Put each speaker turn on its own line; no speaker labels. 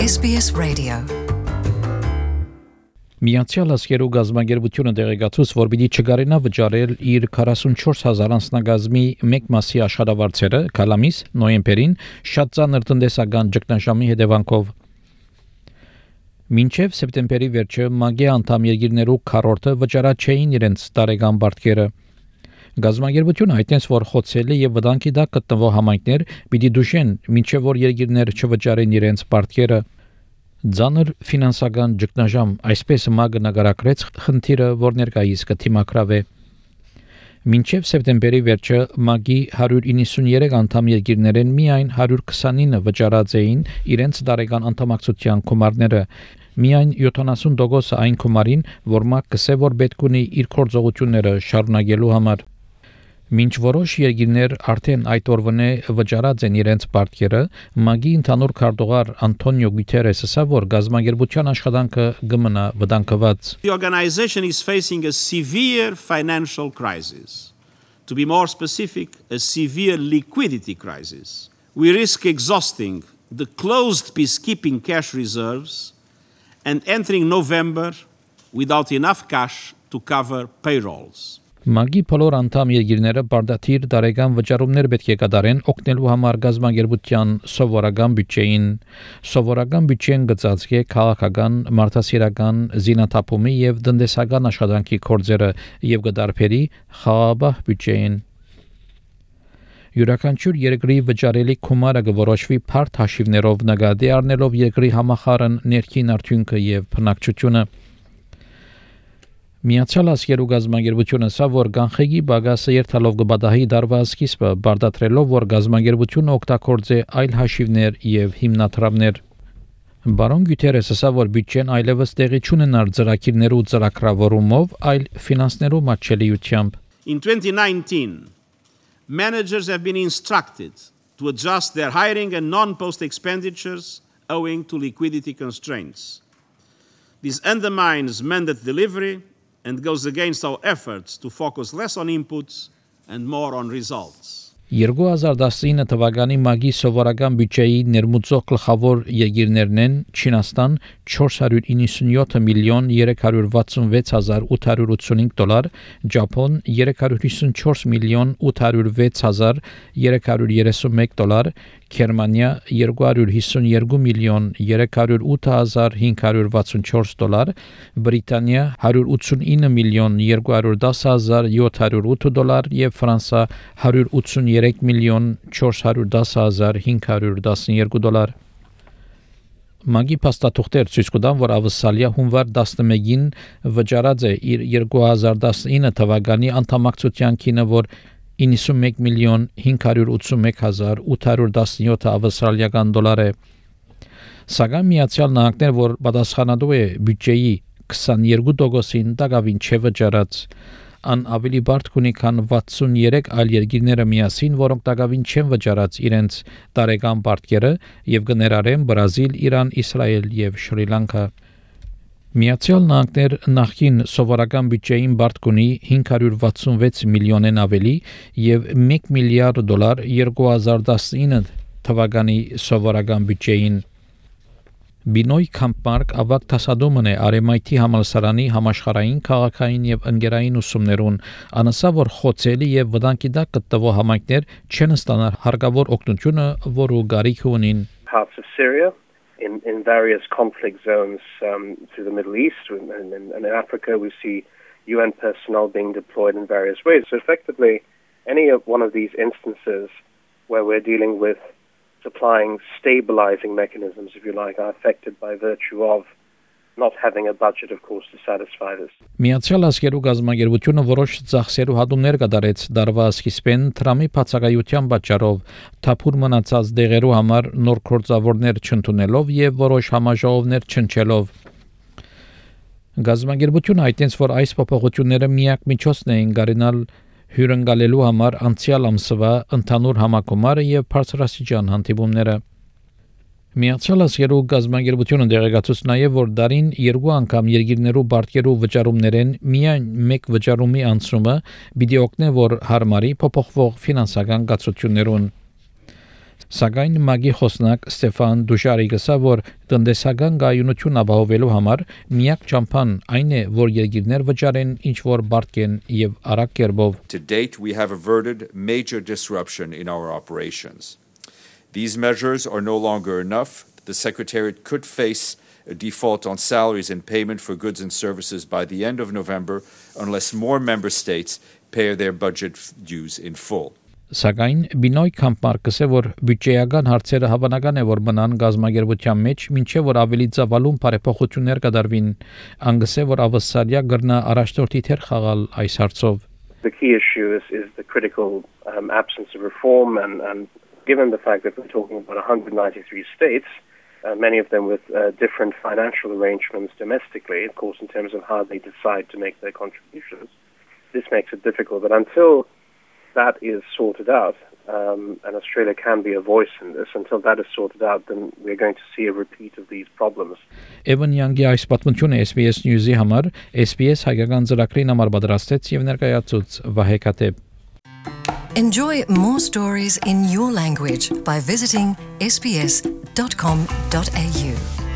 SBS Radio.
Միացյալ Աշխարհի գազագերբությունը դեղեկացուց, որ պիտի չգարենա վճարել իր 44000 անձնագազմի մեկ մասի աշխատավարձերը կալամիս նոյեմբերին շատ ծանր տնտեսական ճգնաժամի հետևանքով։ Մինչև սեպտեմբերի վերջը ՄԱԳ-ի անդամ երկիրներու քառորդը վճարած չէին իրենց տարեկան բարտկերը։ Գազագերբությունը հայտնեց, որ խոցելի եւ վտանգի տակ գտնվող համայնքներ պիտի դուժեն, մինչև որ երկիրները չվճարեն իրենց բարտկերը։ Ձանր ֆինանսական ճգնաժամ այսպես ՄԱԳ-ը նկարագրեց խնդիրը, որ ներկայիս կթիմակրավե։ Մինչև սեպտեմբերի վերջը ՄԱԳ-ի 193 անդամ երկիրներեն միայն 129 վճարած էին իրենց տարեկան անդամակցության գումարները։ Միայն 70% այն գումարին, որ ՄԱԳ-ը կսե որ պետք ունի իր գործողությունները շարունակելու համար։ Մինչ որոշ երկիրներ արդեն այդ օրվանե վճարած են իրենց բարտկերը, ՄԱԳ-ի ընդհանուր քարտուղար Անտոնիո Գուտերեսը ասա, որ գազագերբության աշխատանքը կմնա վտանգված։
The organization is facing a severe financial crisis. To be more specific, a severe liquidity crisis. We risk exhausting the closed peacekeeping cash reserves and entering November without enough cash to cover payrolls.
ՄԱԳ-ի բոլոր անդամ երկիրները բարդաթիր տարեկան վճարումներ պետք է կատարեն օգնելու համար գազագերբության սովորական բյուջեին։ Սովորական բյուջեն գծածկե քաղաքական, մարդասիրական, զինաթափումի եւ տնտեսական աշխատանքի կորձերը եւ գդարբերի խաղաբահ բյուջեին։ Յուրաքանչյուր երկրի վճարելի գումարը կորոշվի բարդ հաշիվներով նկատի առնելով երկրի համախառն ներքին արդյունքը եւ բնակչությունը։ Միացյալ Աշխարհի գազագերբությունը ասա, որ կանխեգի բագասը երթալով կբադահի դարվա սկիզբը, բարդատրելով, որ գազագերբությունը օգտագործե այլ հաշիվներ եւ հիմնադրամներ։ Բարոն Գուտերեսը ասա, որ բյուջեն այլևս տեղի չունենար ծրագիրներու ծրագրավորումով, այլ ֆինանսներու մատչելիությամբ։
In 2019, managers have been instructed to adjust their hiring and non-post expenditures owing to liquidity constraints. This undermines mandate delivery and goes against our efforts to focus less on inputs and more on results.
2019 թվականի ՄԱԳ-ի սովորական բյուջեի ներմուծող գլխավոր երկիրներն են Չինաստան 497 միլիոն 366,885 դոլար, Ճապոն 354 միլիոն 806,331 դոլար, Գերմանիա 252 միլիոն 308,564 դոլար, Բրիտանիա 189 միլիոն 210,708 դոլար եւ Ֆրանսա 183 միլիոն 410,512 դոլար։ ՄԱԳ-ի փաստաթուղթեր ցույց կտան, որ ավսալիա հունվար 11-ին վճարած է իր 2019 թվականի անդամակցության քինը, որ 91 միլիոն 581,817 ավստրալիական դոլար է։ Սակայն Միացյալ Նահանգներ, որ պատասխանատու է բյուջեի 22%-ին տակավին չէ վճարած, ան ավելի բարդ կունի քան 63 այլ երկիրները միասին, որոնք տակավին չեն վճարած իրենց տարեկան բարտկերը եւ կներառեն Բրազիլ, Իրան, Իսրայել եւ Շրի Լանկա։ Միացյալ Նահանգներ նախկին սովորական բյուջեին բարդ կունի 566 միլիոնեն ավելի եւ 1 միլիարդ դոլար 2019 թվականի սովորական բյուջեին։ Բինոյ Քամպարկ ավակ տասադոմն է Արեմայթի համալսարանի համաշխարհային քաղաքային եւ ընկերային ուսումներուն, անասա որ խոցելի եւ վտանգի տակ գտնվող համայնքներ չեն ստանալ հարկավոր օգնությունը, որը գարիք ունին։
Parts of Syria, in various conflict zones through the Middle East and in Africa, we see UN personnel being deployed in various ways. So effectively, any of one of these instances where we're dealing with supplying stabilizing mechanisms, if you like, are affected by virtue of not having a budget, of course, to satisfy this.
Միացյալ Աշխարհի գազագերբությունը որոշ ծախսերու հատումներ կատարեց դարվա սկիզբեն Թրամի բացակայության պատճառով, թափուր մնացած դեղերու համար նոր գործավորներ չընդունելով եւ որոշ համաժողովներ չնչելով։ Գազագերբությունը հայտնեց, որ այս փոփոխությունները միակ միջոցն էին գարենալ հյուրընկալելու համար անցյալ ամսվա ընդհանուր համակոմարը եւ բարձրաստիճան հանդիպումները։ Միացյալ Աշխարհի գազագերբությունը դեղեկացուց նաեւ, որ դարին երկու անգամ երկիրներու բարտկերու վճարումներեն միայն մեկ վճարումի անցումը պիտի օգնե, որ հարմարի փոփոխվող ֆինանսական գացություններուն։ Սակայն ՄԱԳ-ի խոսնակ Ստեֆան Դուժարիգսը որ տնտեսական գայունություն ապահովելու համար միակ ճամփան այն է որ երկիրներ վճարեն ինչ որ բարդկեն եւ արագ կերպով.
To date, we have averted major disruption in our operations. These measures are no longer enough. The Secretariat could face a default on salaries and payment for goods and services by the end of November unless more member states pay their budget dues in full.
Սակայն Բինոյ Կամպարկսը որ բյուջեական հարցերը հավանական է որ մնան գազագերբության մեջ մինչև որ ավելի ծավալուն բարեփոխություններ կդարվին անգսե որ ավսալիա գրնա առաջնորդի թեր խաղալ այս հարցով.
The key issue is the critical absence of reform and given the fact that we're talking about 193 states, many of them with different financial arrangements domestically, of course, in terms of how they decide to make their contributions, this makes it difficult. But until that is sorted out, and Australia can be a voice in this, until that is sorted out, then we're going to see a repeat of these problems.
Evan Young-ի այս պատմությունը SBS News-ի համար SBS հայկական ծրագրին համար պատրաստեց եւ ներկայացուց Վահե Կատեփ.
Enjoy more stories in your language by visiting sbs.com.au.